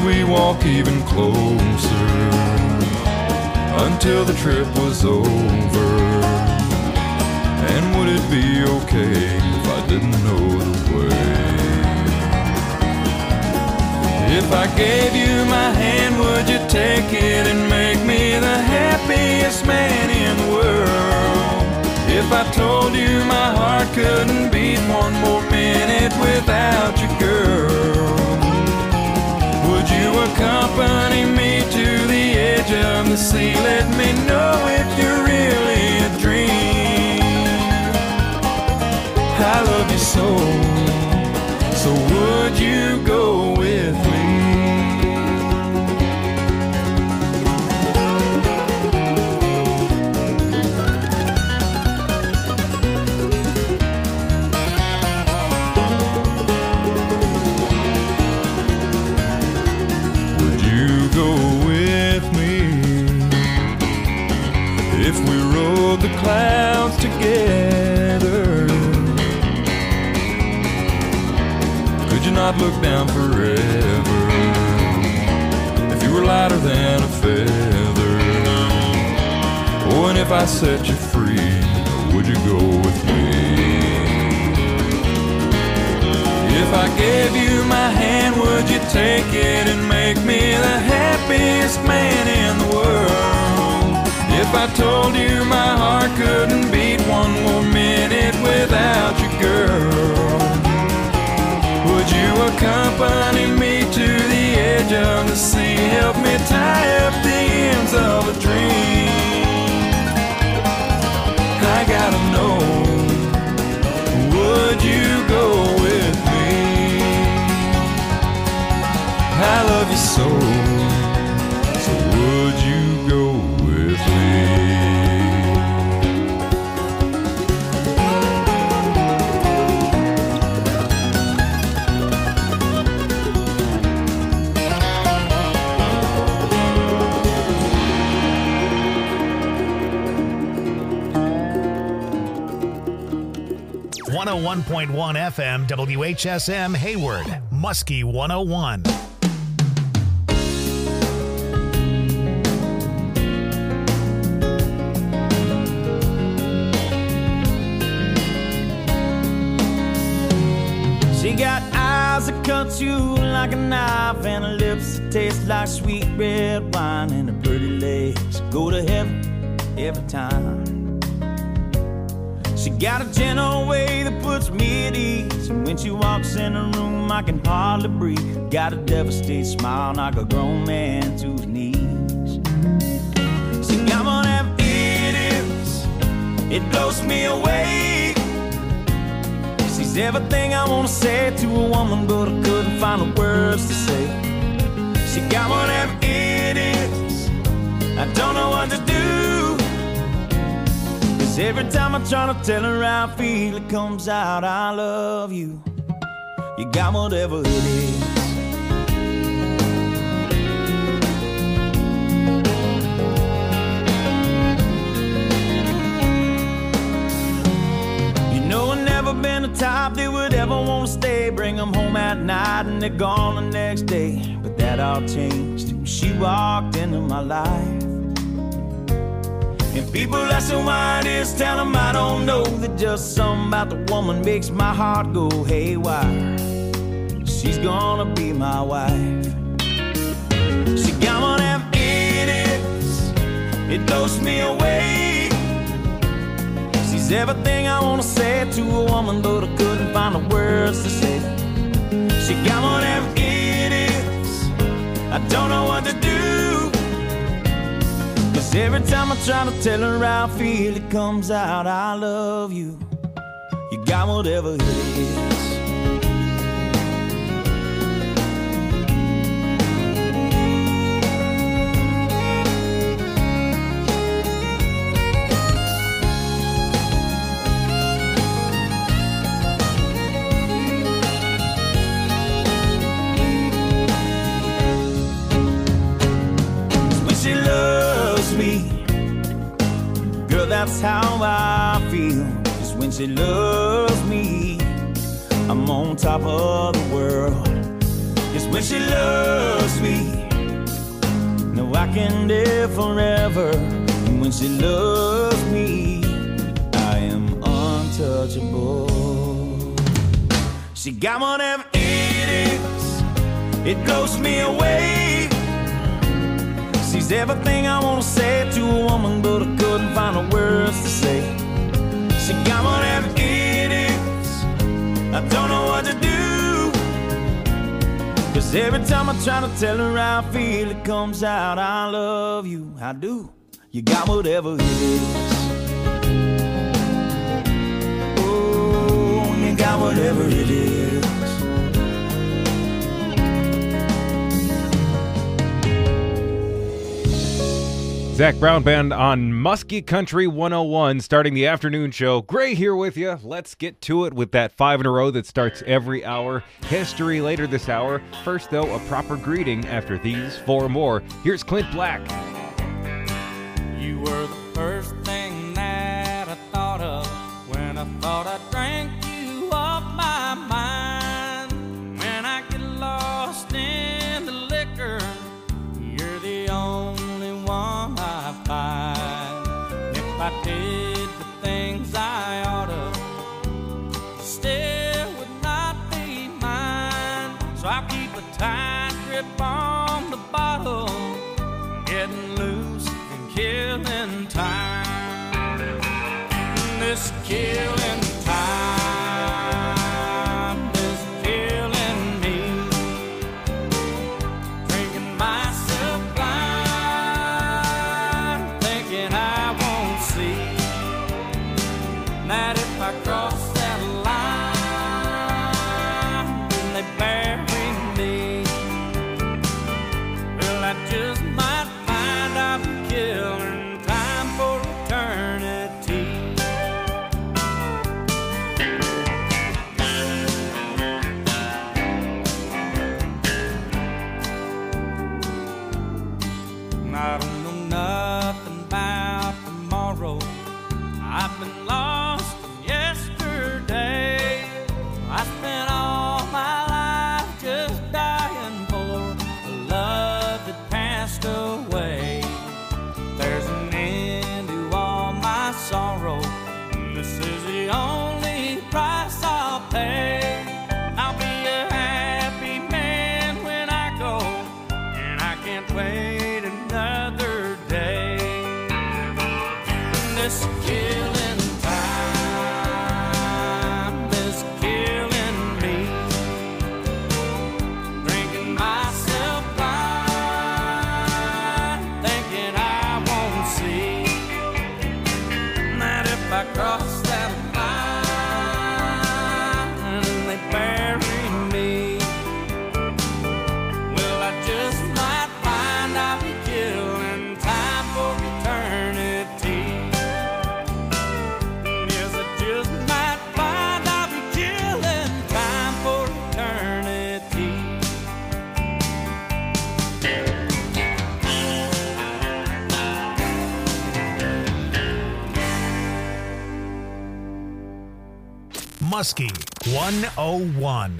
we walk even closer until the trip was over? And would it be okay if I didn't know the way? If I gave you my hand, would you take it and make me the happiest man in the world? If I told you my heart couldn't beat one more minute without you, girl, would you accompany me to the edge of the sea? Let me know if you're really a dream. I love you so, so would you go with me? The clouds together, could you not look down forever? If you were lighter than a feather, oh, and if I set you free, would you go with me? If I gave you my hand, would you take it and make me the happiest man in the world? If I told you my heart couldn't beat one more minute without you, girl, would you accompany me to the edge of the sea? Help me tie up the ends of a dream. I gotta know, would you go with me? I love you so, so would you go with me? 101.1 FM WHSM Hayward, Muskie 101. She got eyes that cut you like a knife, and her lips that taste like sweet red wine, and her pretty legs go to heaven every time. She got a gentle way that puts me at ease, and when she walks in the room I can hardly breathe. Got a devastating smile, knock a grown man to his knees. She got one of them idiots, it blows me away. She's everything I want to say to a woman, but I couldn't find the words to say. She got one of them idiots, I don't know what to do. Every time I try to tell her how I feel, it comes out, I love you. You got whatever it is. You know I've never been the type that would ever want to stay. Bring them home at night and they're gone the next day. But that all changed when she walked into my life. And people asking why it is, tell them I don't know. That just something about the woman makes my heart go haywire. She's gonna be my wife. She got one of them idiots, it blows me away. She's everything I wanna say to a woman, but I couldn't find the words to say. She got one of them idiots, I don't know what to do. Every time I try to tell her how I feel, it comes out, I love you. You got whatever it is. That's how I feel, just when she loves me, I'm on top of the world. Just when she loves me. No, I can live forever. And when she loves me, I am untouchable. She got whatever it is, it blows me away. She's everything I want to say to a woman, but I couldn't find the words to say. She got whatever it is, I don't know what to do. 'Cause every time I try to tell her how I feel, it comes out, I love you, I do. You got whatever it is. Oh, you got whatever it is. Zach Brown Band on Muskie Country 101, starting the afternoon show. Gray here with you. Let's get to it with that 5 in a row that starts every hour. History later this hour. First, though, a proper greeting after these 4 more. Here's Clint Black. You were the first thing that I thought of when I thought I drank you off my mind. When I get lost in the liquor, you're the only one I find. If I did the things I oughta, still would not be mine. So I'll keep a tight grip on the bottle, getting loose and killing time. This killing time is killing me. Drinking myself blind, thinking I won't see that if I cross that line, then they bury me. Well, I just might find I'm killing time for eternity. I don't know nothing about tomorrow. I've been lost yesterday. I spent all my life just dying for a love that passed away. There's an end to all my sorrow, and this is the only price I'll pay. I'll be a happy man when I go, and I can't wait another day. This killing time is killing me. Drinking myself blind, thinking I won't see that if I cross that line and they bury me, well, I just might find I'll be killing time for eternity. Yes, I just might find I'll be killing time for eternity. Muskie 101.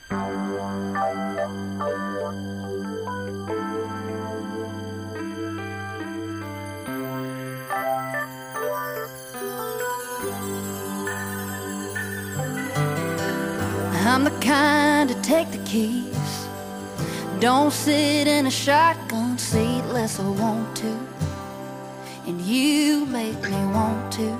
I'm the kind to take the keys, don't sit in a shotgun seat unless I want to, and you make me want to.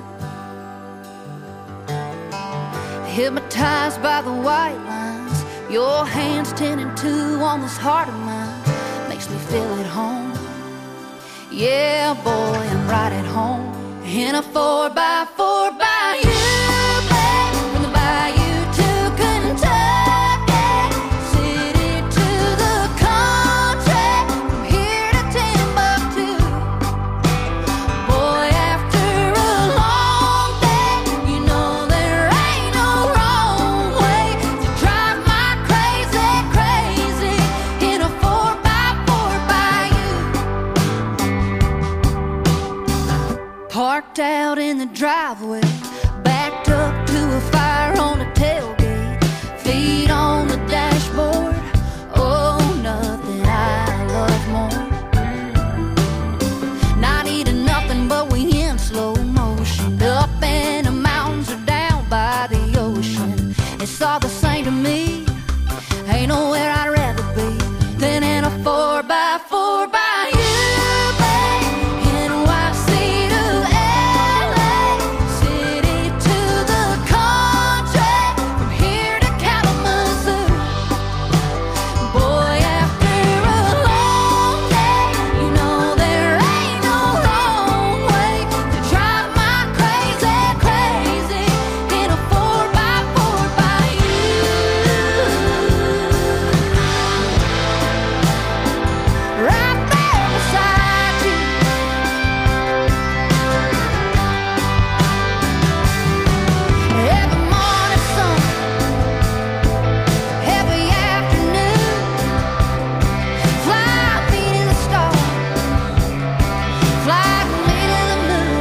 Hypnotized by the white lines, your hands 10 and 2 on this heart of mine, makes me feel at home. Yeah, boy, I'm right at home in a 4x4 by you, babe, from the bayou to Kentucky, city to the country, from here to Timbuktu. Boy, after a long day, you know there ain't no wrong way to drive my crazy, crazy in a 4x4 bayou. Parked out in the driveway, Ain't nowhere I'd rather be than in a 4x4 by you, babe. NYC to LA, city to the country, from here to Kalamazoo. Boy, after a long day, you know there ain't no wrong way to drive my crazy, crazy in a 4x4 by you. Right there beside you. Every morning sun, every afternoon, fly me to the stars, fly me to the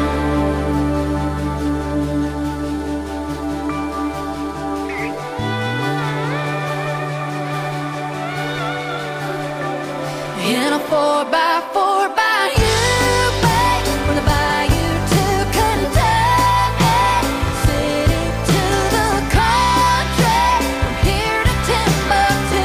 moon. In a 4x4 by you, babe, from the bayou to Kentucky, city to the country, from here to Timbuktu.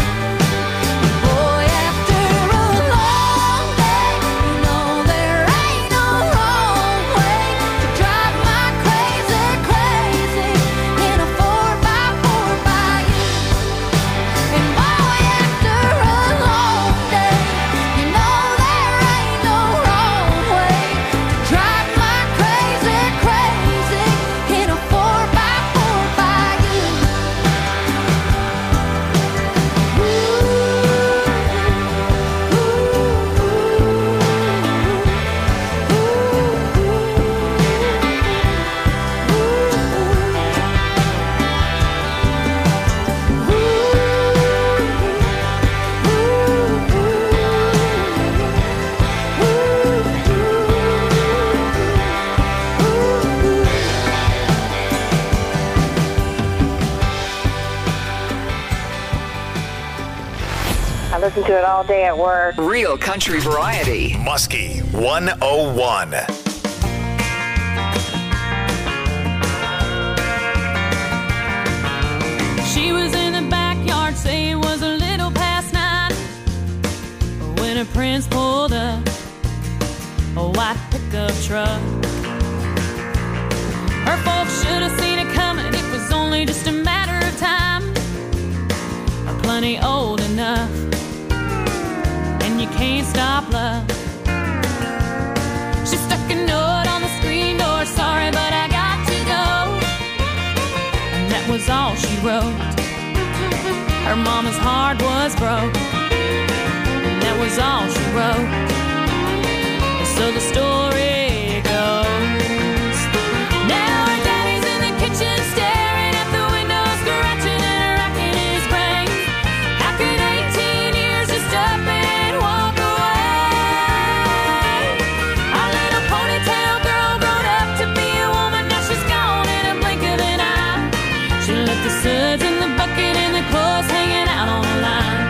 Boy, after a long day, you know there ain't no wrong way to drive my crazy, crazy in a 4x4 by you. And boy, after a long day, you know there ain't no wrong way to drive my crazy, crazy in a 4x4 by you. I listen to it all day at work. Real country variety. Muskie 101. She was in the backyard, say it was a little past 9, when her prince pulled up a white pickup truck. Her folks should have seen it coming, it was only just a matter of time. Plenty old enough, and you can't stop love. She stuck a note on the screen door, sorry but I got to go. And that was all she wrote. Her mama's heart was broke, and that was all she wrote. And so the story goes. Now her daddy's in the kitchen staring at the window, scratching and racking his brain. How could 18 years just up and walk away? Our little ponytail girl grown up to be a woman, now she's gone in a blink of an eye. She left the suds in the bucket and the clothes hanging out on the line.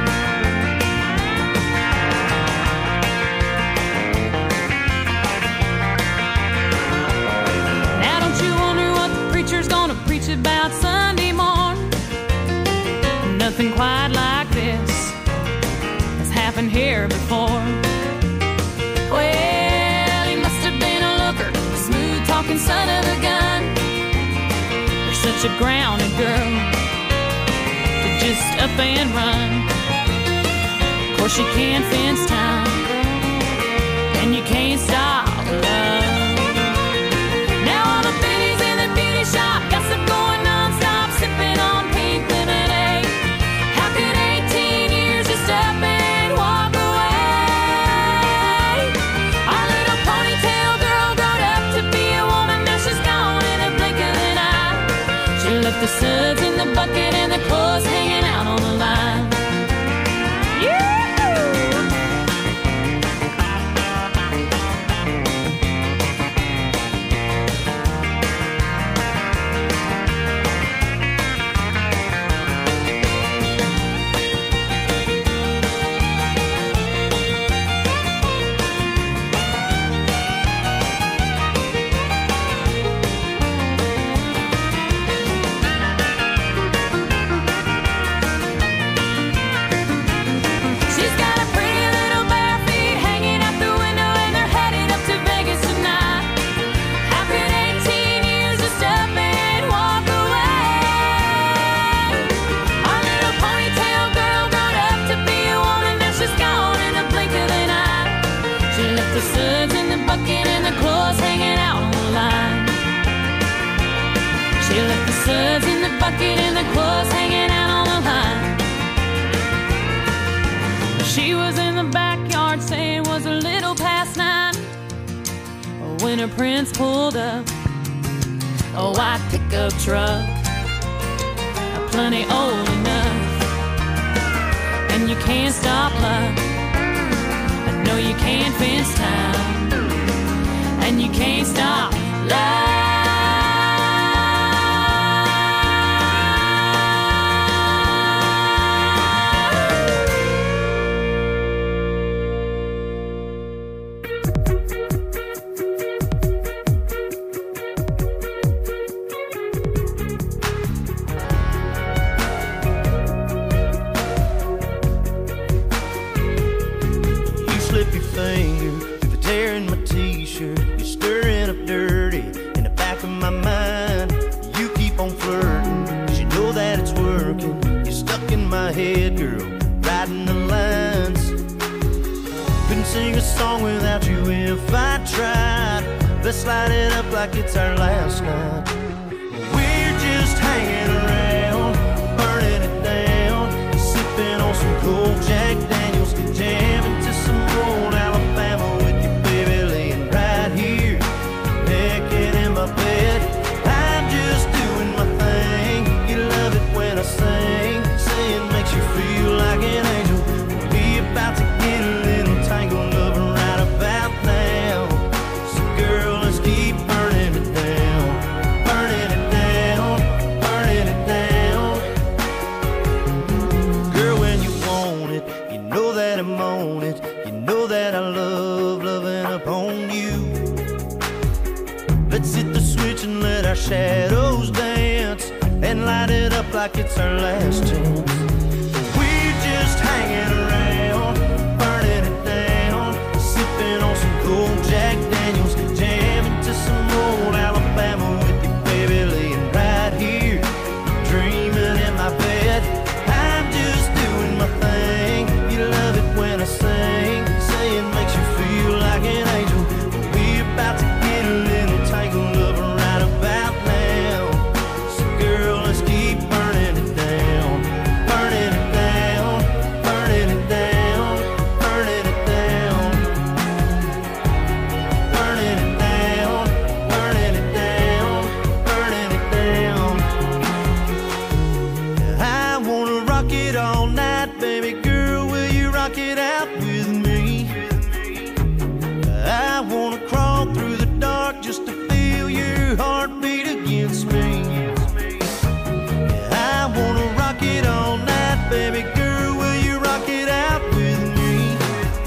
Now don't you wonder what the preacher's gonna preach about Sunday morn? Nothing quite like this has happened here before. Well, he must have been a looker, a smooth talking son of a gun. You're such a grounded girl to just up and run. Of course you can't fence time, and you can't stop love. Now all the biddies in the beauty shop gossip going non-stop, sipping on pink lemonade. How could 18 years just up and walk away? Our little ponytail girl grown up to be a woman, now she's gone in a blink of an eye. She left the suds in the bucket and the clothes hanging out on the line. bucket and the clothes hanging out on the line. She was in the backyard saying it was a little past 9 when her prince pulled up. A white pickup truck, plenty old enough. And you can't stop love, no you can't fence time, and you can't stop love. Head girl, riding the lines. Couldn't sing a song without you if I tried. Let's light it up like it's our last night. We're just hanging around, burning it down, sipping on some cold Jack Daniels, jamming to some old Alabama with you, baby, laying right here, naked in my bed. I'm just doing my thing. You love it when I sing. Saying makes you feel like an angel. We're about to get a little tangled up right about now. So girl, let's keep burning it down, burning it down, burning it down. Girl, when you want it, you know that I'm on it. You know that I love loving upon you. Let's hit the switch and let our shadows dance, and light it up like it's our last chance. We're just hanging around, burning it down, sipping on some cold Jack Daniels, jamming to some old Alabama with you, baby, laying right here, dreaming in my bed. I'm just doing my thing. You love it when I sing, saying makes you feel like an angel. We're about to get a little tangled up right about now. So girl, let's keep burning it down, burning it down, burning it down, burning it down, burning it down, burning it down, burning it down. I wanna rock it all night, baby girl, will you rock it out with me? I wanna crawl through the dark just to feel your heartbeat against me. I wanna rock it all night, baby girl, will you rock it out with me?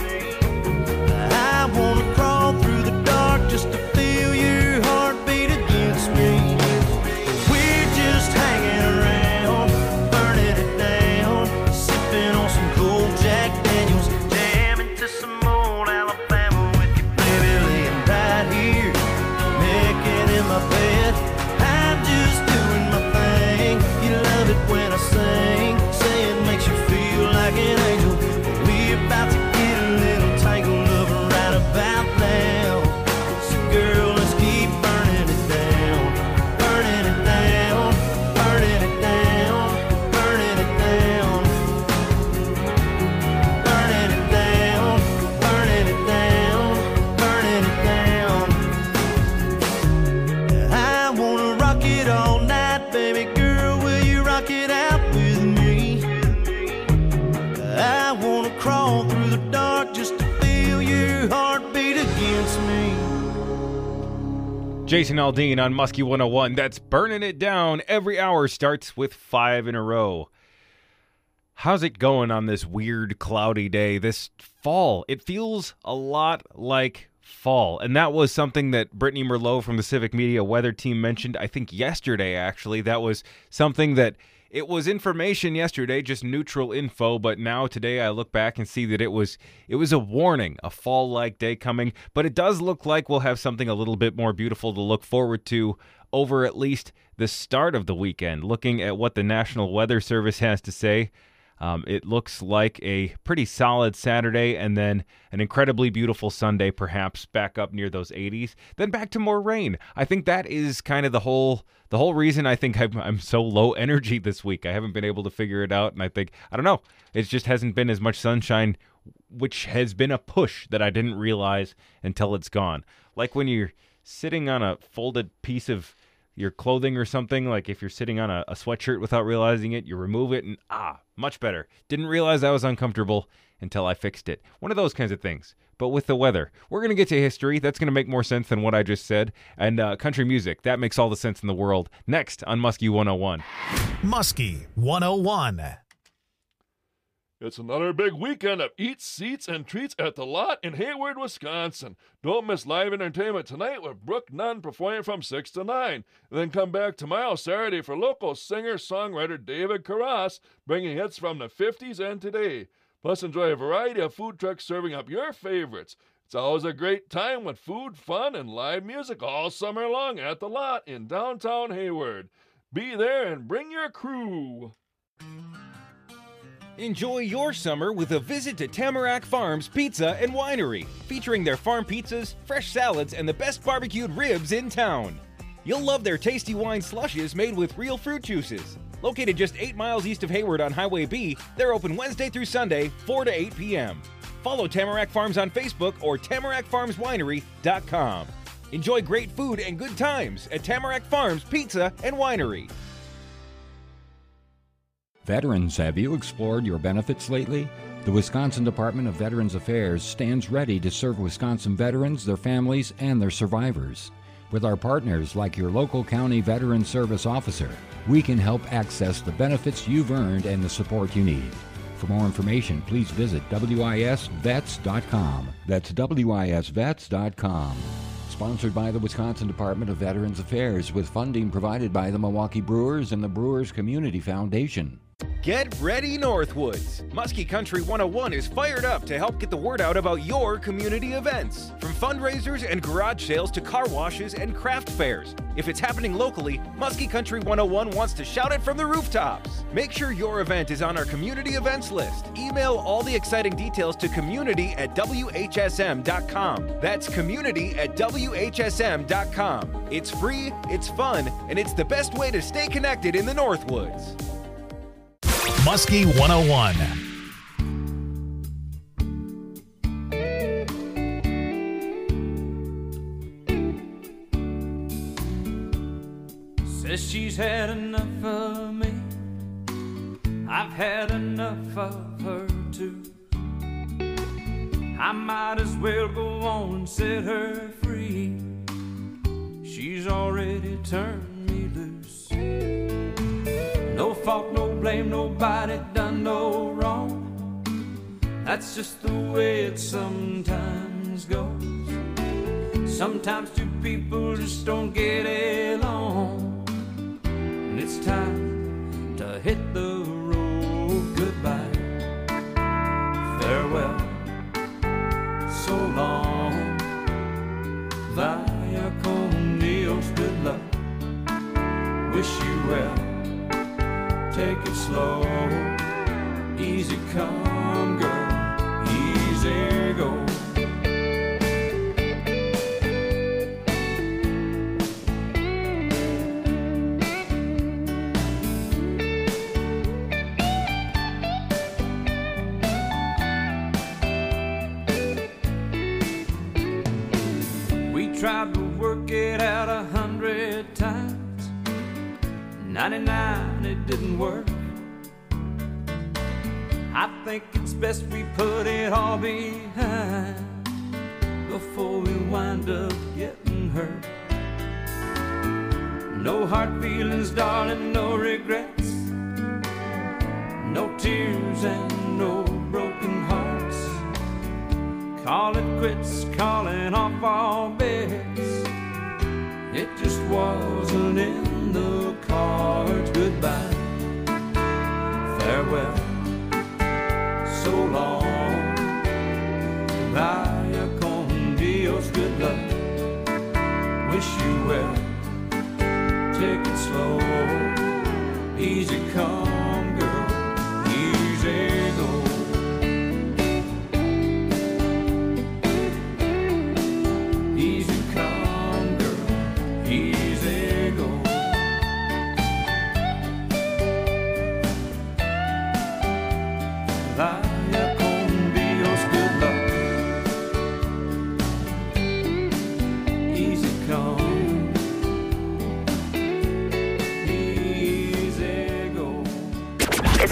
I wanna crawl through the dark just to feel your heartbeat against me. We're just hanging around, burning it down, sipping on some cold Jack Daniels, jamming to some old Alabama with you, baby, laying right here, naked in my bed. I'm just doing my thing. You love it when I sing, saying makes you feel like an angel. We're about to get a little tangled up right about now. So girl, let's keep burning it down, burning it down, burning it down, burning it down, burning it down, burning it down, burning it down. I wanna rock it all night, baby girl, will you rock it out with me? I wanna crawl through the dark just to feel your heartbeat against me. Jason Aldean on Muskie 101. That's burning it down. Every hour starts with 5 in a row. How's it going on this weird cloudy day? This fall, it feels a lot like fall. And that was something that Brittany Merlot from the Civic Media Weather Team mentioned, I think yesterday, actually. That was something that it was information yesterday, just neutral info, but now today I look back and see that it was a warning, a fall-like day coming, but it does look like we'll have something a little bit more beautiful to look forward to over at least the start of the weekend. Looking at what the National Weather Service has to say, It looks like a pretty solid Saturday and then an incredibly beautiful Sunday, perhaps back up near those 80s, then back to more rain. I think that is kind of the whole reason I think I'm so low energy this week. I haven't been able to figure it out, and I don't know, it just hasn't been as much sunshine, which has been a push that I didn't realize until it's gone. Like when you're sitting on a folded piece of your clothing or something, like if you're sitting on a sweatshirt without realizing it, you remove it and much better. Didn't realize I was uncomfortable until I fixed it. One of those kinds of things. But with the weather, we're going to get to history. That's going to make more sense than what I just said. And country music, that makes all the sense in the world. Next on Muskie 101. Muskie 101. It's another big weekend of eats, seats, and treats at the Lot in Hayward, Wisconsin. Don't miss live entertainment tonight with Brooke Nunn performing from 6 to 9. And then come back tomorrow, Saturday, for local singer-songwriter David Carras, bringing hits from the 50s and today. Plus, enjoy a variety of food trucks serving up your favorites. It's always a great time with food, fun, and live music all summer long at the Lot in downtown Hayward. Be there and bring your crew. Enjoy your summer with a visit to Tamarack Farms Pizza and Winery, featuring their farm pizzas, fresh salads, and the best barbecued ribs in town. You'll love their tasty wine slushes made with real fruit juices. Located just 8 miles east of Hayward on Highway B, they're open Wednesday through Sunday, 4 to 8 p.m. Follow Tamarack Farms on Facebook or TamarackFarmsWinery.com. Enjoy great food and good times at Tamarack Farms Pizza and Winery. Veterans, have you explored your benefits lately? The Wisconsin Department of Veterans Affairs stands ready to serve Wisconsin veterans, their families, and their survivors. With our partners like your local county veteran service officer, we can help access the benefits you've earned and the support you need. For more information, please visit wisvets.com. That's wisvets.com. Sponsored by the Wisconsin Department of Veterans Affairs with funding provided by the Milwaukee Brewers and the Brewers Community Foundation. Get ready, Northwoods! Muskie Country 101 is fired up to help get the word out about your community events. From fundraisers and garage sales to car washes and craft fairs. If it's happening locally, Muskie Country 101 wants to shout it from the rooftops. Make sure your event is on our community events list. Email all the exciting details to community@whsm.com. That's community@whsm.com. It's free, it's fun, and it's the best way to stay connected in the Northwoods. Muskie 101. Says she's had enough of me. I've had enough of her too. I might as well go on and set her free. She's already turned me loose. No fault, no blame, nobody done no wrong. That's just the way it sometimes goes. Sometimes two people just don't get along, and it's time to hit the road. Goodbye, farewell, so long, via con Dios, good luck, wish you well. Take it slow, easy come, girl, easy go. We tried to work it out 100 times, 99 it didn't work. I think it's best we put it all behind before we wind up getting hurt. No hard feelings, darling, no regrets, no tears and no broken hearts. Call it quits, calling off all bets. It just wasn't in the cards. Goodbye, farewell, so long, vaya con Dios, good luck, wish you well. Take it slow, easy come, girl, easy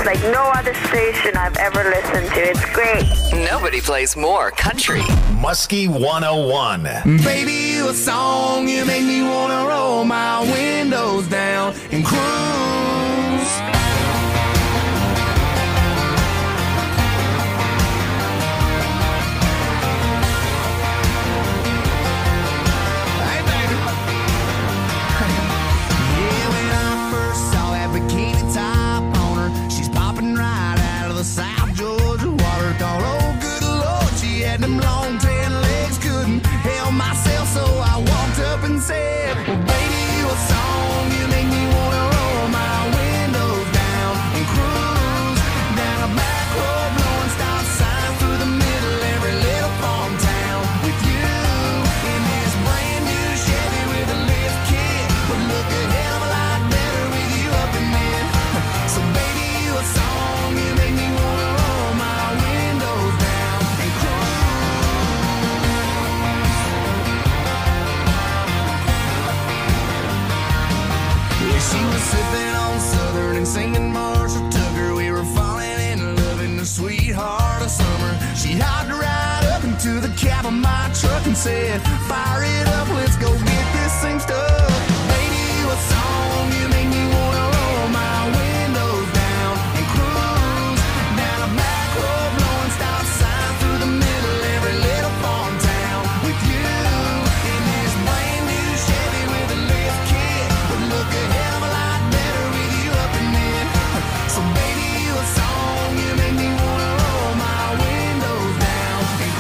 like no other station I've ever listened to. It's great. Nobody plays more country. Muskie 101. Baby, you a song, you make me wanna roll my windows down and cruise. Hey, baby. Yeah, when I first saw that bikini top on her, she's popping right out of the South Georgia water. Thought, oh, good Lord, she had them long tan legs, couldn't help myself, so I walked up and said, well, baby, you a song, you make me wanna roll my windows down and cruise down a back road, blowing stop signs through the middle every little farm town with you in this brand new Chevy with a lift kit. Would look a hell of a lot better with you up in it. So baby, you a song, you make me wanna roll my windows down and yeah, she was sipping on Southern and singing Marshall Tucker. We were falling in love in the sweetheart of summer. She hopped right up into the cab of my truck and said, fire it up, let's go get this thing stuck. Baby, you a song, you make me wanna roll my windows down and cruise down a back road, blowing stop signs through the middle every little farm town with you in this brand new Chevy with a lift kit. Would look a hell of a lot better with you up in it. So baby, you a song, you make me wanna roll my windows down and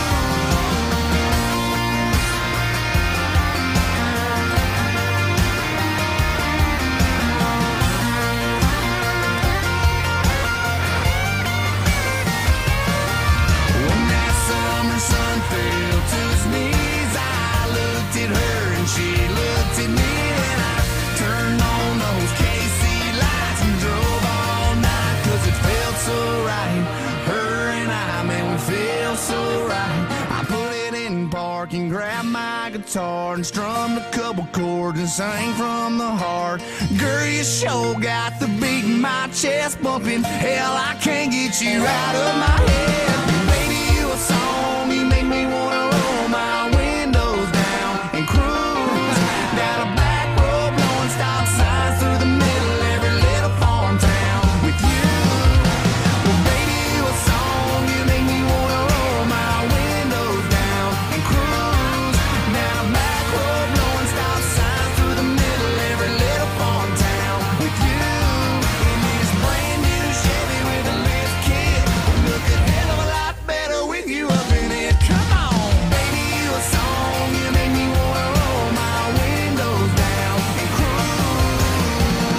when that summer sun fell to his knees, I looked at her and she looked at me, and I turned on those KC lights and drove all night, 'cause it felt so right. Her and I, man, we feel so right. I put it in park and grabbed my guitar and strummed a couple chords and sang from the heart. Girl, you sure got the beat in my chest bumping. Hell, I can't get you out of my head. Baby, you a song, you make me wanna roll my windows down and cruise down a back road, blowing stop signs through the middle every little farm town with you. Well, baby, you a song, you make me wanna roll my windows down and cruise down a back road, blowing stop signs through the middle every little farm town with you in this brand new Chevy with a lift kit. Look a hell of a lot better with you up in it. Come on, baby, you a song, you make me wanna roll my windows down and cruise.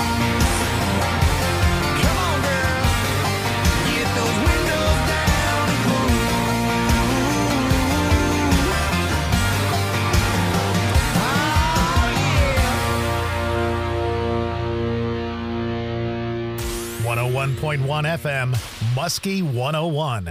Come on, girl, get those windows down and cruise. Oh, yeah. 101.1 FM, Muskie 101.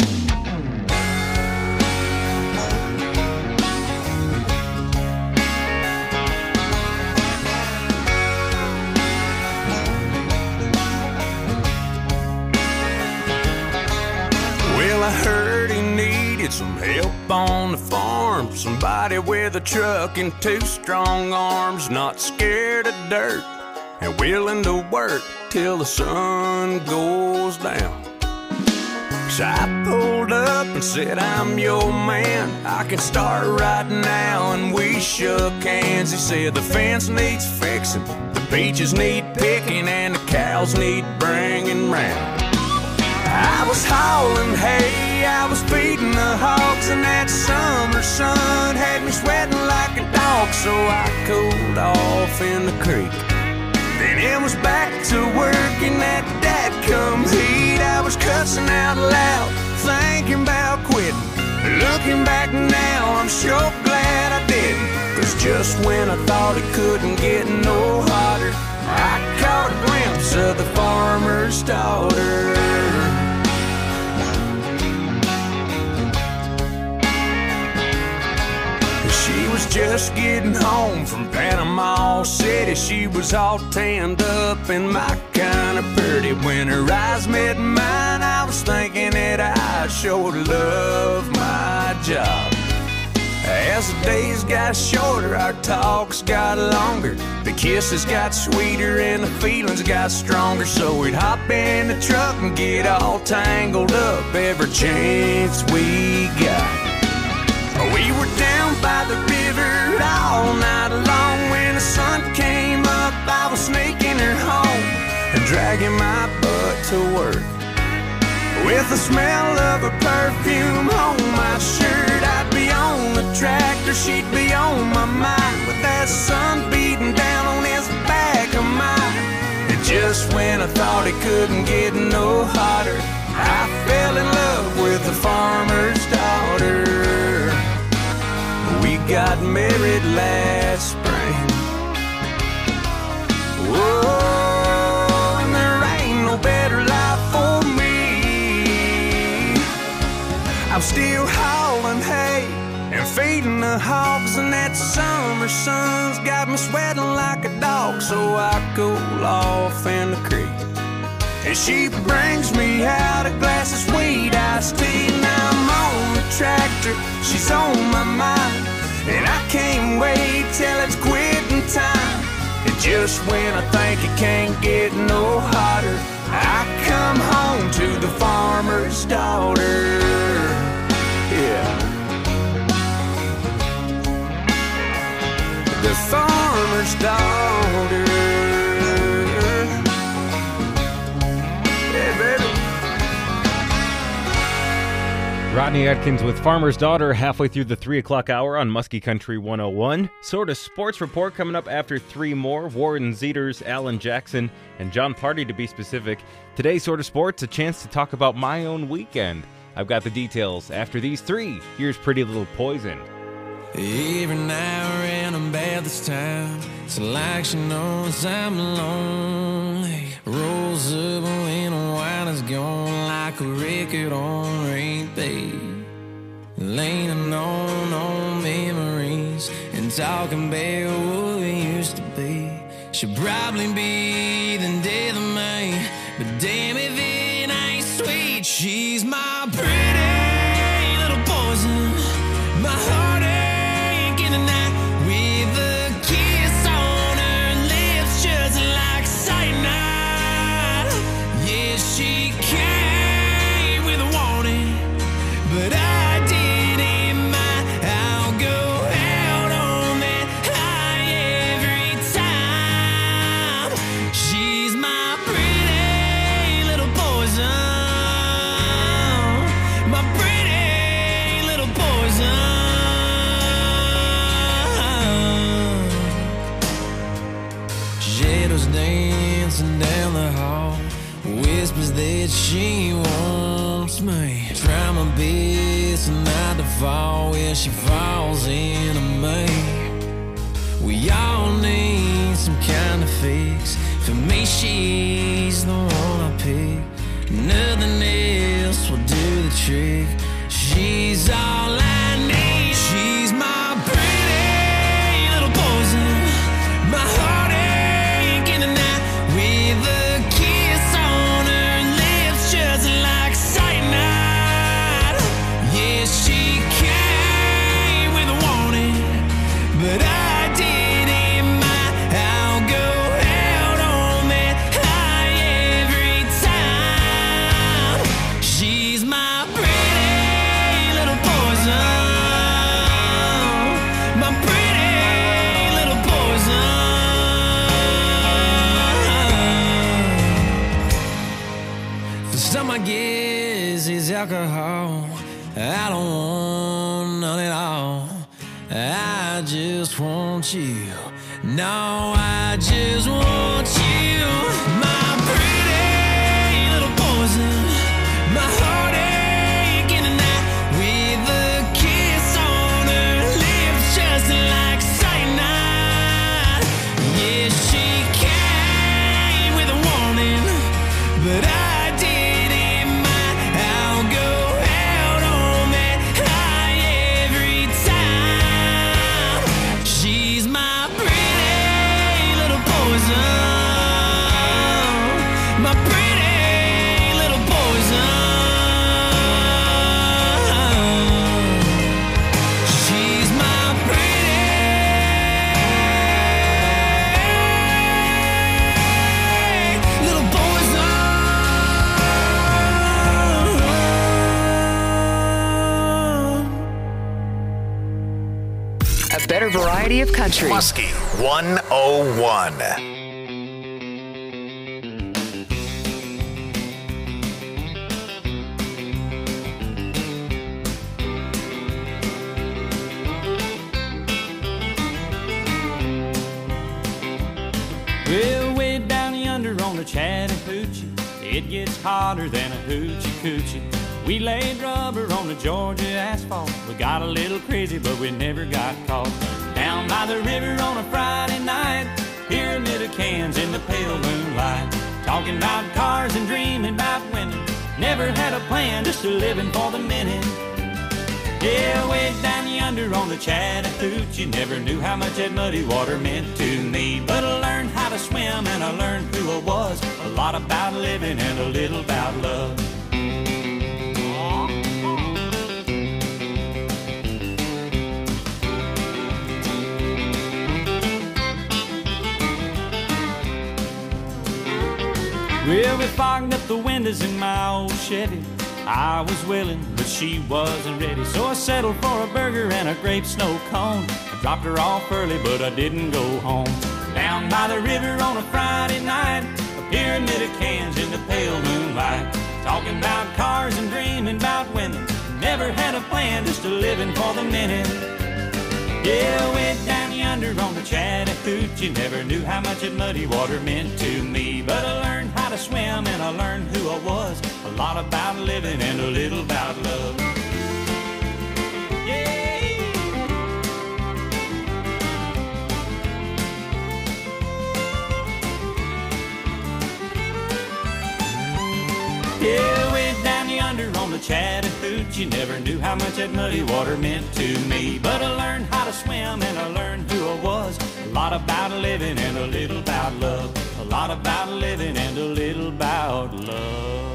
Well, I heard he needed some help on the farm. Somebody with a truck and two strong arms, not scared of dirt and willing to work till the sun goes down. So I pulled up and said, I'm your man, I can start right now. And we shook hands. He said the fence needs fixing, the peaches need picking, and the cows need bringing round. I was hauling hay, I was feeding the hogs, and that summer sun had me sweating like a dog. So I cooled off in the creek. Then it was back to work in that dadgum heat. I was cussing out loud, thinking about quitting. Looking back now, I'm sure glad I didn't. 'Cause just when I thought it couldn't get no hotter, I caught a glimpse of the farmer's daughter. She was just getting home from Panama City. She was all tanned up and my kind of pretty. When her eyes met mine, I was thinking that I sure love my job. As the days got shorter, our talks got longer. The kisses got sweeter and the feelings got stronger. So we'd hop in the truck and get all tangled up every chance we got. We were down by the river all night long. When the sun came up, I was sneaking her home and dragging my butt to work. With the smell of her perfume on my shirt, I'd be on the tractor, she'd be on my mind, with that sun beating down on his back of mine. And just when I thought it couldn't get no hotter, I fell in love with the farmer's daughter. We got married last spring. Whoa, and there ain't no better life for me. I'm still hauling hay and feeding the hogs, and that summer sun's got me sweating like a dog. So I cool off in the creek, and she brings me out a glass of sweet iced tea. Now I'm on the tractor, she's on my mind, and I can't wait till it's quitting time. And just when I think it can't get no hotter, I come home to the farmer's daughter. Yeah. The farmer's daughter. Yeah, baby. Rodney Atkins with Farmer's Daughter, halfway through the 3 o'clock hour on Muskie Country 101. Sort of sports report coming up after 3 more. Warren Zeters, Alan Jackson, and John Party to be specific. Today's Sort of Sports, a chance to talk about my own weekend. I've got the details after these 3. Here's Pretty Little Poison. Every now and I'm bad this time, so like she knows I'm lonely. Rolls up when the wine is gone, like a record on repeat. Leaning on memories and talking about what we used to be. Should probably be the death of me, but damn if it ain't sweet. She's my pretty little poison, my heartache in the night, with a kiss on her lips just like cyanide. Yeah, she came with a warning, but I didn't mind. I'll go out on that high every time. She's my pretty little poison, my pretty little poison. Shadows dancing down the hall, whispers that she wants me. Try my best not to fall where she falls into me. We all need some kind of fix. For me, she's the one I pick. Nothing else will do the trick. She's all I need. She's my pretty little poison, my heartache in the night, with a kiss on her lips just like cyanide. Yeah, she came with a warning, but I didn't mind. I'll go out on that high every time. She's my pretty little poison, my pretty little poison. For some, I guess it's alcohol. I don't want none at all. I just want you. No, I just want you. My pretty little poison, my heartache in the night, with a kiss on her lips just like cyanide. Yeah, she came with a warning, but I didn't mind. I'll go out on that high every time. better variety of country. Muskie 101. Well, way down yonder on the Chattahoochee, it gets hotter than a hoochie coochie. We laid rubber on the Georgia asphalt. We got a little crazy, but we never got caught. Down by the river on a Friday night, pyramid of cans in the pale moonlight. Talking about cars and dreaming about women. Never had a plan, just a living for the minute. Yeah, way down yonder on the Chattahoochee, never knew how much that muddy water meant to me. But I learned how to swim and I learned who I was. A lot about living and a little about love. Well, we fogged up the windows in my old Chevy. I was willing, but she wasn't ready. So I settled for a burger and a grape snow cone. I dropped her off early, but I didn't go home. Down by the river on a Friday night, a pyramid of cans in the pale moonlight. Talking about cars and dreaming about women. Never had a plan, just a living for the minute. Yeah, way down yonder on the Chattahoochee, never knew how much that muddy water meant to me. But I learned how to swim and I learned who I was. A lot about living and a little about love. Yeah, way down yonder on the Chattahoochee, never knew how much that muddy water meant to me. But I learned how to swim and I learned who I was. A lot about living and a little about love. A lot about living and a little about love.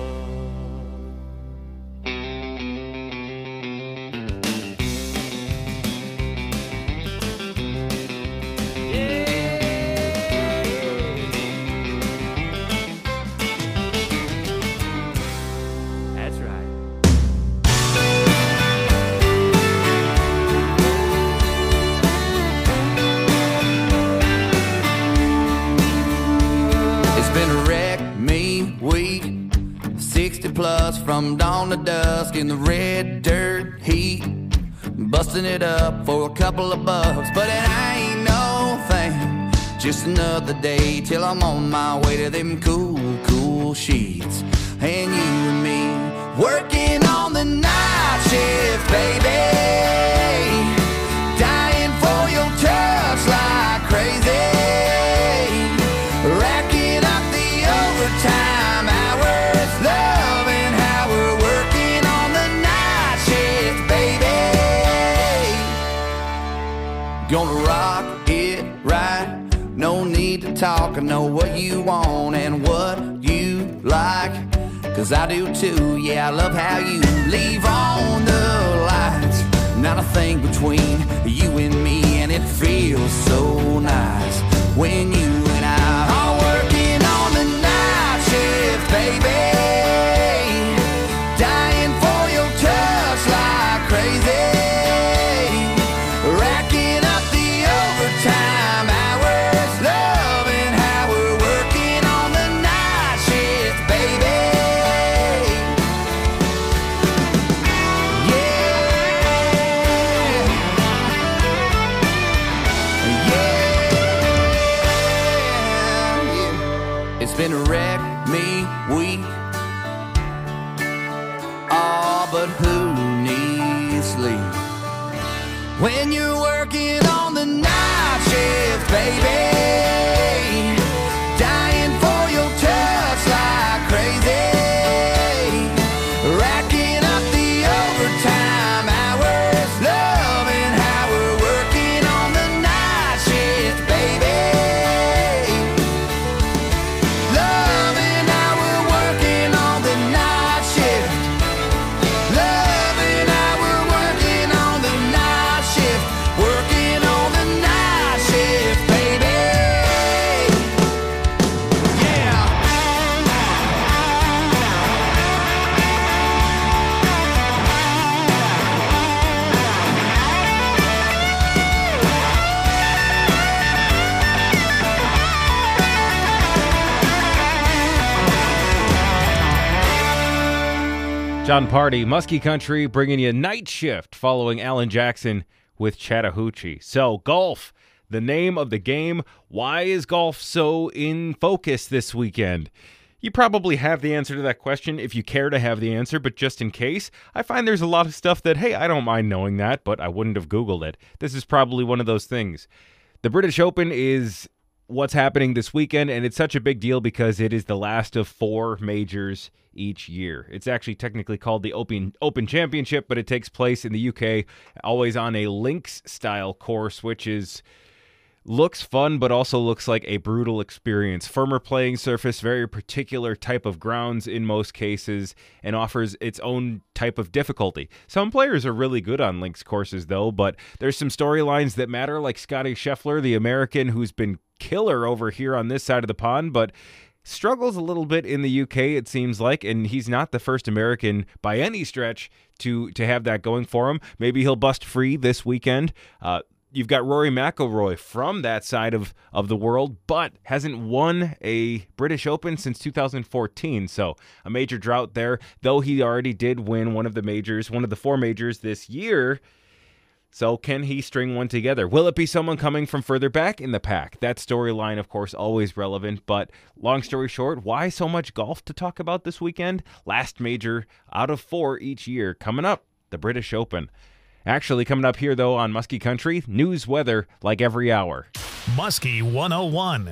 Plus from dawn to dusk in the red dirt heat, busting it up for a couple of bucks. But it ain't no thing, just another day till I'm on my way to them cool, cool sheets. And you and me working on the night shift, baby, dying for your touch like crazy, racking up the overtime hours, loving how we're working on the night shift, baby. Gonna rock it right, no need to talk. I know what you want and what you like, 'cause I do too. Yeah, I love how you leave on the lights. Not a thing between you and me, and it feels so nice when you and I are working on the night shift, baby, dying for your touch like crazy, racking up the overtime hours, loving how we're working on the night shift, baby. It's been a wreck me week. Oh, but who needs sleep when you're working on the night shift, baby, dying for your touch like crazy, racking up the overtime hours, loving how we're working on the night shift, baby. Loving how we're working on the night shift. Loving how we're working on the night shift. Working on the night shift, baby. John Party, Muskie Country, bringing you Night Shift following Alan Jackson with Chattahoochee. So, golf, the name of the game. Why is golf so in focus this weekend? You probably have the answer to that question if you care to have the answer, but just in case, I find there's a lot of stuff that, hey, I don't mind knowing that, but I wouldn't have Googled it. This is probably one of those things. The British Open is what's happening this weekend, and it's such a big deal because it is the last of 4 majors each year. It's actually technically called the Open Championship, but it takes place in the UK, always on a links-style course, which looks fun, but also looks like a brutal experience. Firmer playing surface, very particular type of grounds in most cases, and offers its own type of difficulty. Some players are really good on links courses, though, but there's some storylines that matter, like Scottie Scheffler, the American who's been killer over here on this side of the pond, but struggles a little bit in the UK, it seems like, and he's not the first American by any stretch to have that going for him. Maybe he'll bust free this weekend. You've got Rory McIlroy from that side of the world, but hasn't won a British Open since 2014, so a major drought there, though he already did win one of the 4 majors this year. So can he string one together? Will it be someone coming from further back in the pack? That storyline, of course, always relevant, but long story short, why so much golf to talk about this weekend? Last major out of 4 each year coming up, the British Open. Actually, coming up here, though, on Muskie Country, news weather like every hour. Muskie 101.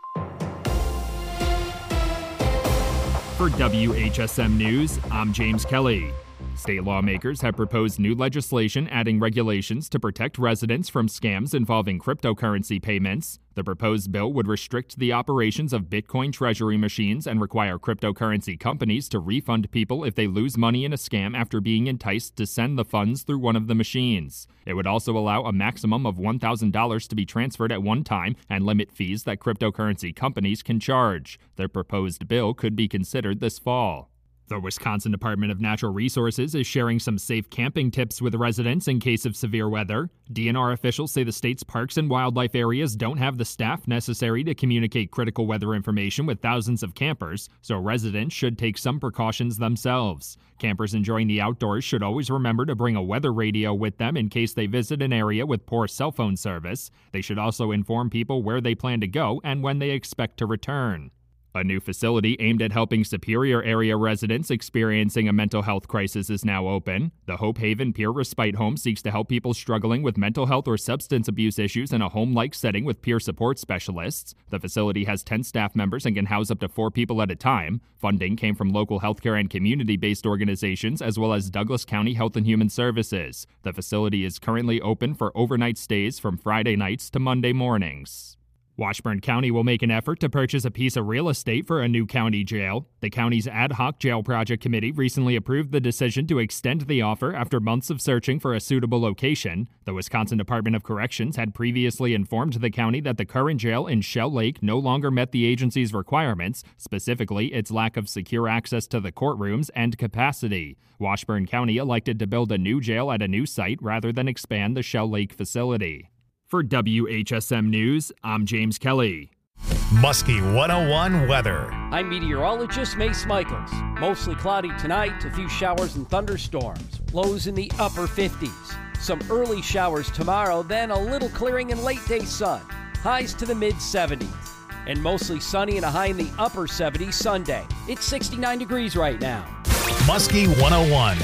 For WHSM News, I'm James Kelly. State lawmakers have proposed new legislation adding regulations to protect residents from scams involving cryptocurrency payments. The proposed bill would restrict the operations of Bitcoin treasury machines and require cryptocurrency companies to refund people if they lose money in a scam after being enticed to send the funds through one of the machines. It would also allow a maximum of $1,000 to be transferred at one time and limit fees that cryptocurrency companies can charge. The proposed bill could be considered this fall. The Wisconsin Department of Natural Resources is sharing some safe camping tips with residents in case of severe weather. DNR officials say the state's parks and wildlife areas don't have the staff necessary to communicate critical weather information with thousands of campers, so residents should take some precautions themselves. Campers enjoying the outdoors should always remember to bring a weather radio with them in case they visit an area with poor cell phone service. They should also inform people where they plan to go and when they expect to return. A new facility aimed at helping Superior area residents experiencing a mental health crisis is now open. The Hope Haven Peer Respite Home seeks to help people struggling with mental health or substance abuse issues in a home-like setting with peer support specialists. The facility has 10 staff members and can house up to 4 people at a time. Funding came from local healthcare and community-based organizations as well as Douglas County Health and Human Services. The facility is currently open for overnight stays from Friday nights to Monday mornings. Washburn County will make an effort to purchase a piece of real estate for a new county jail. The county's ad hoc jail project committee recently approved the decision to extend the offer after months of searching for a suitable location. The Wisconsin Department of Corrections had previously informed the county that the current jail in Shell Lake no longer met the agency's requirements, specifically its lack of secure access to the courtrooms and capacity. Washburn County elected to build a new jail at a new site rather than expand the Shell Lake facility. For WHSM News, I'm James Kelly. Muskie 101 weather. I'm meteorologist Mace Michaels. Mostly cloudy tonight, a few showers and thunderstorms. Lows in the upper 50s. Some early showers tomorrow, then a little clearing and late day sun. Highs to the mid-70s. And mostly sunny and a high in the upper 70s Sunday. It's 69 degrees right now. Muskie 101.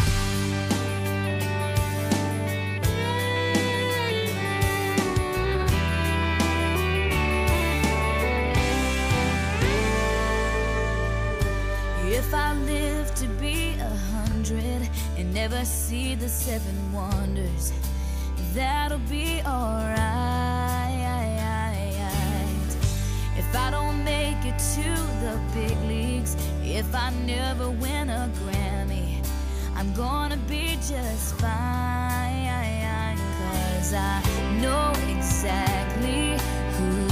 If I live to be 100 and never see the 7 wonders, that'll be alright. If I don't make it to the big leagues, if I never win a Grammy, I'm gonna be just fine, 'cause I know exactly who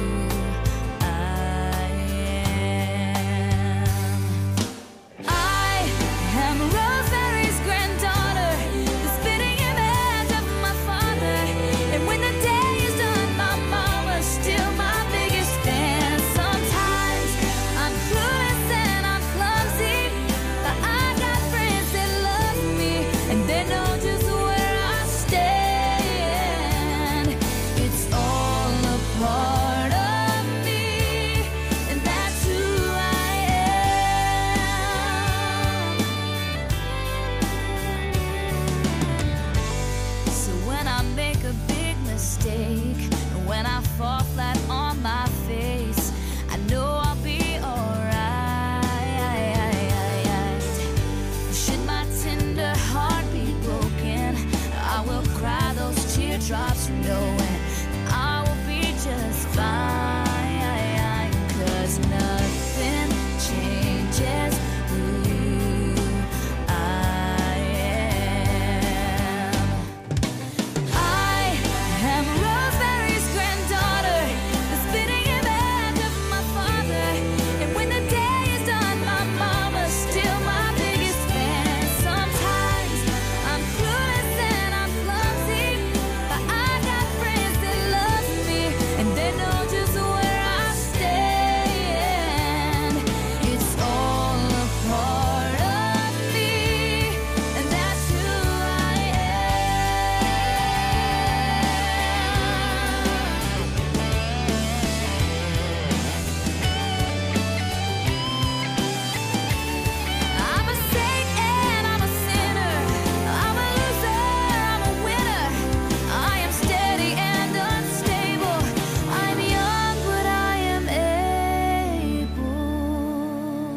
Rosemary's granddaughter, the spitting image of my father. And when the day is done, my mama's still my biggest fan. Sometimes I'm clueless and I'm clumsy, but I got friends. fall flat on my face, I know I'll be alright. Should my tender heart be broken, I will cry those teardrops knowing I will be just fine. 'Cause nothing changes who I am. I am Rosemary's granddaughter, the spitting image of my father. And when the day is done, my mama's still my biggest fan. Sometimes I'm clueless and I'm clumsy, but I got friends that love me, and they know just where I stand. It's all a part of me, and that's who I I'm a saint and I'm a sinner. I'm a loser, I'm a winner. I am steady and unstable. I'm young, but I am able.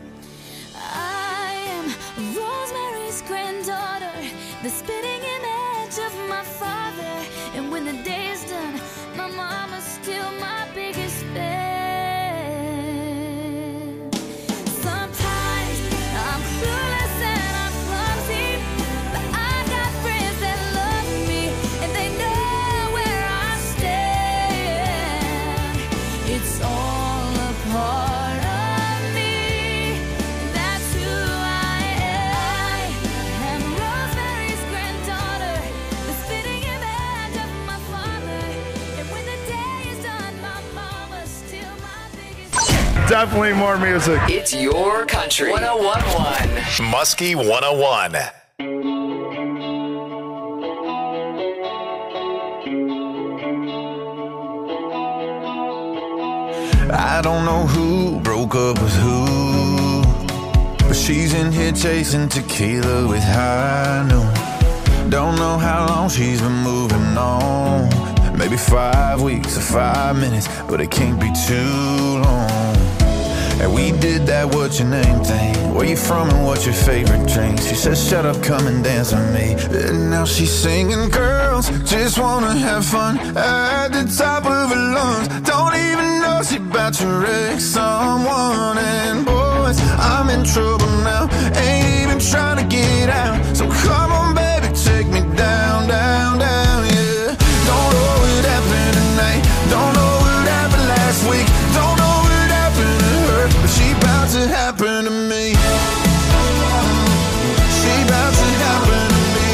I am Rosemary's granddaughter, the spitting image of my father. And when the day is done, my mama's still my biggest fan. Sometimes I'm clueless and I'm clumsy, but I got friends that love me, and they know where I stand. It's all a part of me, that's who I am. Rosemary's granddaughter, the spitting image of my father. And when the day is done, my mama's still my biggest. Definitely more music. It's your country. 101.1. Muskie 101. I don't know who broke up with who, but she's in here chasing tequila with high noon. Don't know how long she's been moving on. Maybe 5 weeks or 5 minutes, but it can't be too long. And we did that what's your name thing. Where you from and what's your favorite drink? She says shut up, come and dance with me. And now she's singing, girls just wanna have fun at the top of her lungs. Don't even know she about to wreck someone. And boys, I'm in trouble now, ain't even trying to get out. So come on baby, take me down, down, down, yeah. Don't know what happened tonight, don't know what happened last week, don't know what happened to her, but she about to happen to me. She about to happen to me.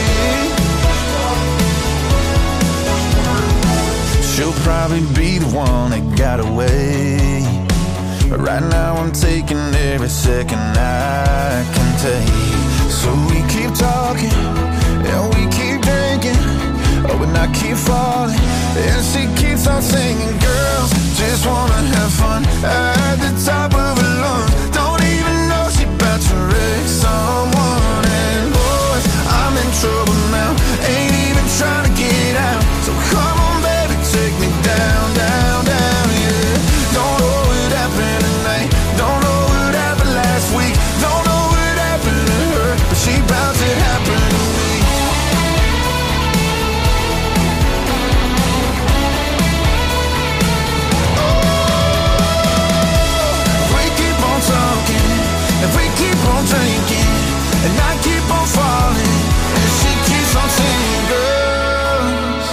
She'll probably be the one that got away, but right now I'm taking every second I can take. So we keep talking and we keep drinking, oh, and I keep falling, and she keeps on singing, girls just wanna have fun at the top of her lungs. Don't even know she about to wreck someone. And boys, I'm in trouble now, ain't even trying to get out. So come on baby, take me down, down, down, yeah. Don't know what happened tonight, don't know what happened last week, don't know what happened to her, but she about to happen to me. If we keep on drinking and I keep on falling, and she keeps on singing, girls,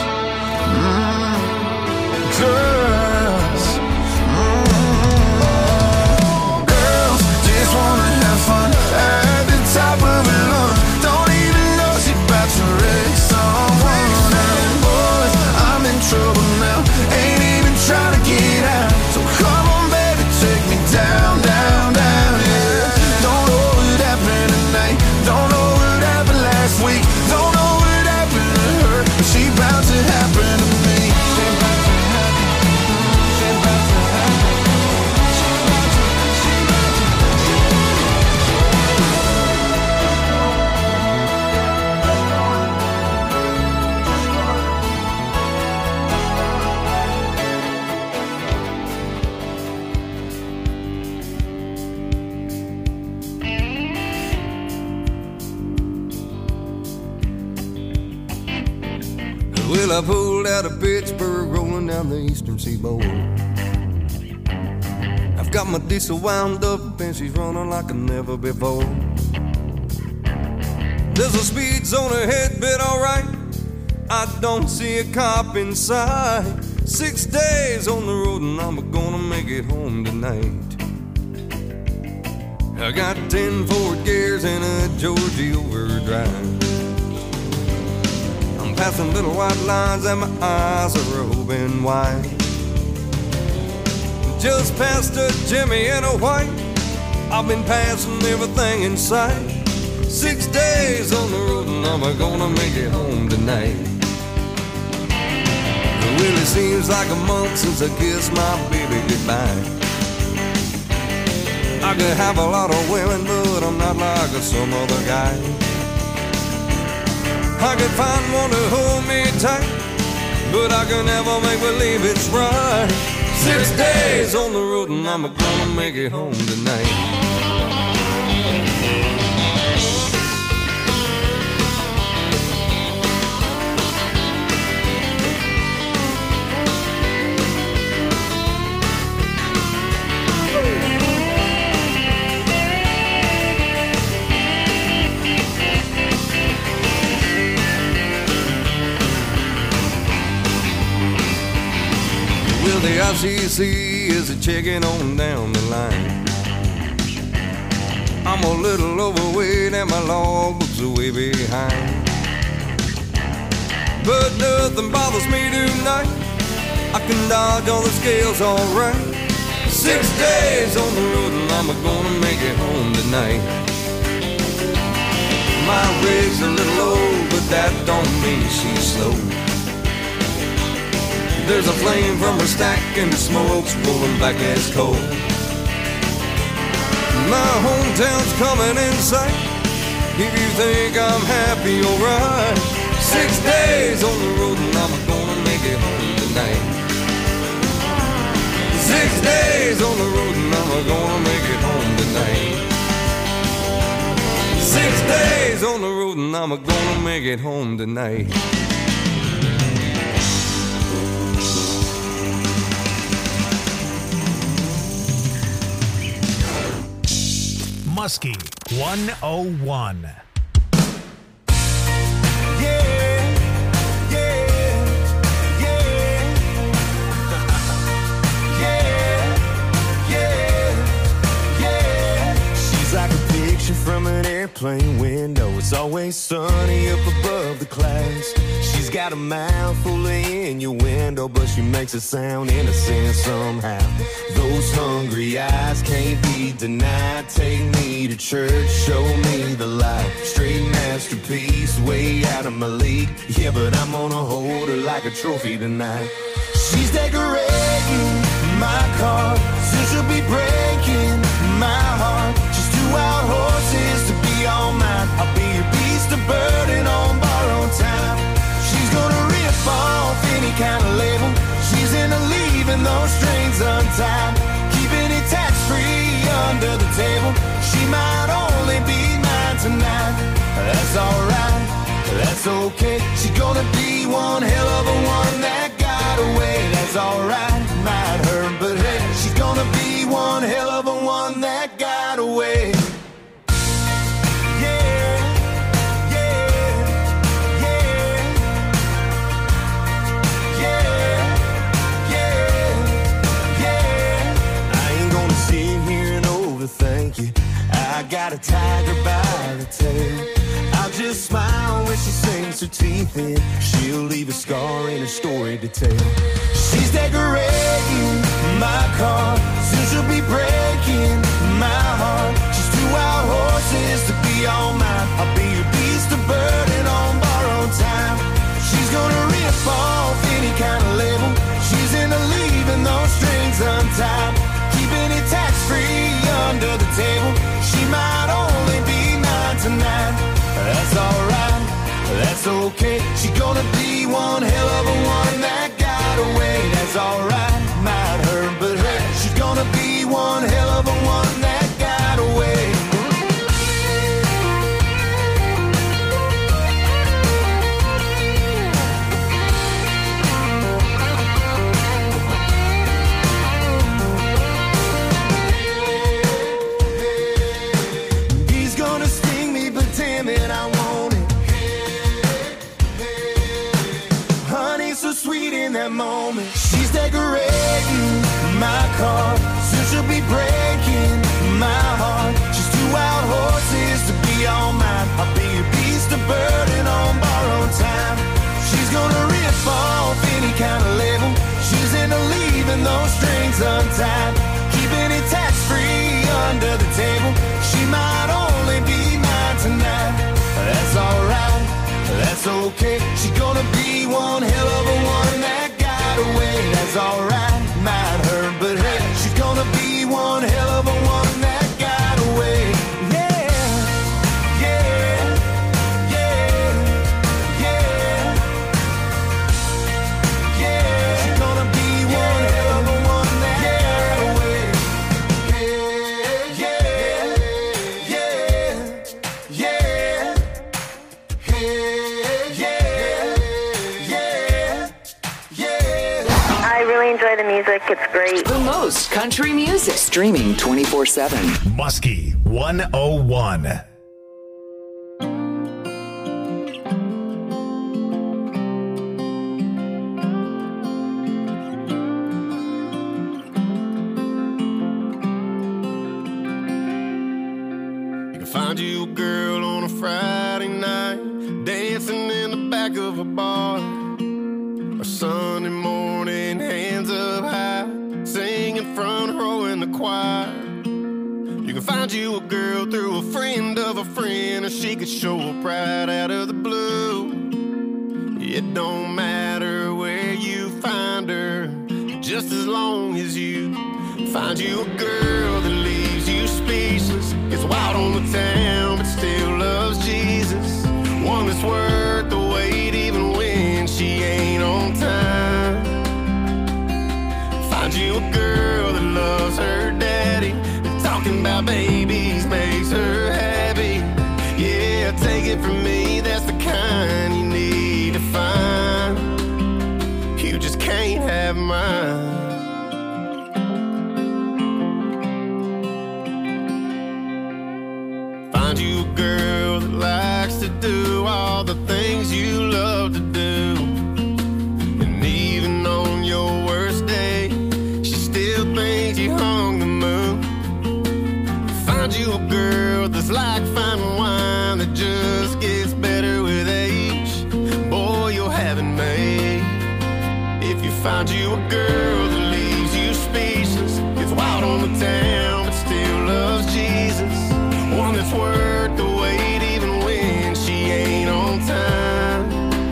girls, girls just wanna have fun at the top of her lungs. Don't even know she about to wreck someone. And boys, I'm in trouble now, ain't even trying to get out. So come on baby, take me down, down, down, yeah. Don't know what happened tonight, don't know what happened last week, don't know what happened to her, but she about to happen to me. She about to happen, she about to happen, she about to, she about to. Well, I pulled out of Pittsburgh, rolling down the eastern seaboard. I've got my diesel wound up and she's running like never before. There's a speed zone ahead, but alright, I don't see a cop in sight. 6 days on the road and I'm gonna make it home tonight. I got 10 forward gears and a Georgia overdrive. I'm passing little white lines and my eyes are open wide. Just past a Jimmy and a white, I've been passing everything in sight. 6 days on the road and I'm gonna make it home tonight. Well, it seems like a month since I kissed my baby goodbye. I could have a lot of women, but I'm not like some other guy. I could find one to hold me tight, but I can never make believe it's right. 6 days on the road and I'm gonna make it home tonight. The ICC is a checking on down the line. I'm a little overweight and my logbook's way behind. But nothing bothers me tonight. I can dodge all the scales alright. 6 days on the road and I'm gonna make it home tonight. My rig's a little low, but that don't mean she's slow. There's a flame from her stack and the smoke's rolling back as coal. My hometown's coming in sight. If you think I'm happy, alright. 6 days on the road and I'm gonna make it home tonight. 6 days on the road and I'm gonna make it home tonight. 6 days on the road and I'm gonna make it home tonight. Muskie 101. From an airplane window, it's always sunny up above the clouds. She's got a mouth full of innuendo, but she makes it sound innocent somehow. Those hungry eyes can't be denied. Take me to church, show me the light. Straight masterpiece, way out of my league. Yeah, but I'm gonna hold her like a trophy tonight. She's decorating my car, soon she'll be breaking my heart. She's two wild horses to be all mine. I'll be your beast of burden on borrowed time. She's gonna rip off any kind of label. She's into leaving those strings untied, keeping it tax-free under the table. She might only be mine tonight. That's alright, that's okay. She's gonna be one hell of a one that got away. That's alright, might hurt, but hey, she's gonna be one hell of a one that got away. Thank you. I got a tiger by the tail. I'll just smile when she sinks her teeth in. She'll leave a scar in her story to tell. She's decorating my car, soon she'll be breaking my heart. She's two wild horses to be all mine. I'll be your beast of burden on borrowed time. She's gonna rip off any kind of label. She's into leaving those strings untied, keeping it tax-free under the table. She might only be mine tonight. That's alright, that's okay. She's gonna be one hell of a one that got away. That's alright, might hurt, but hey, she's gonna be one hell of a one that got away. that moment. She's decorating my car, soon she'll be breaking my heart. She's 2 wild horses to be all mine. I'll be a beast of burden on borrowed time. She's gonna rip off any kind of label. She's into leaving those strings untied, keeping it tax-free under the table. She might only be mine tonight. That's alright, that's okay. She's gonna be one hell of a one that got away. That's alright, might hurt, but hey, she's gonna be one hell of a one that got away. Enjoy the music. It's great. The most country music. Streaming 24/7. Muskie 101. You can find you a girl on a Friday night, dancing in the back of a bar. Or Sunday morning, hands up high, singing front row in the choir. You can find you a girl through a friend of a friend, or she could show up right out of the blue. It don't matter where you find her, just as long as you find you a girl that leaves you speechless. Gets wild on the town, but still loves Jesus. One that's worth the wait even when she ain't on time. Find you a girl that loves her daddy, and talking about babies makes her happy. Yeah, take it from me, that's the kind you need to find. You just can't have mine. Find you a girl that likes to do all the things you love to do, and even on your worst day, she still thinks you hung the moon. Find you a girl that's like fine wine that just gets better with age. Boy, you'll have it made. If you find you a girl that leaves you speechless, gets wild on the town but still loves Jesus. One that's worth the wait even when she ain't on time.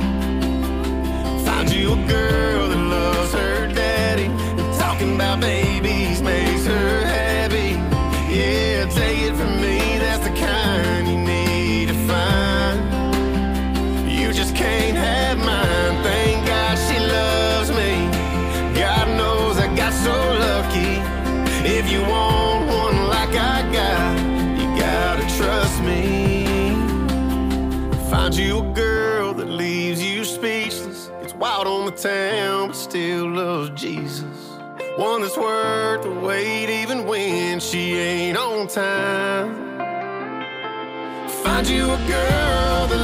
Find you a girl that loves her daddy, and talking about babies makes her happy. Yeah, take it from me, that's the kind you need to find. You just can't have mine. Thank God she loves me. God knows I got so lucky. If you want one like I got, gotta trust me. Find you a girl that leaves you speechless, gets wild on the town but still loves Jesus. One that's worth the wait even when she ain't on time. Find you a girl that